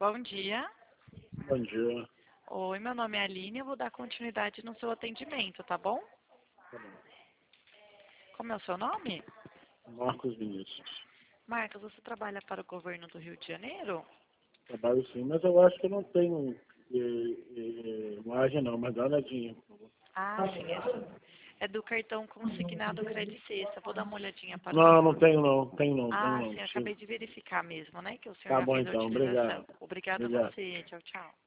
Bom dia. Bom dia. Oi, meu nome é Aline, eu vou dar continuidade no seu atendimento, tá bom? Tá bom. Como é o seu nome? Marcos Vinícius. Marcos, você trabalha para o governo do Rio de Janeiro? Trabalho sim, mas eu acho que eu não tenho imagem não, mas dá uma olhadinha, por favor. Ah, sim, é do cartão consignado Credit Sexta. Vou dar uma olhadinha para o Não, senhor. não tenho não, tenho Ah, não. sim, acabei de verificar mesmo, né, que o senhor Tá já bom fez a então, utilização. obrigado. Obrigada a Obrigado. você, tchau, tchau.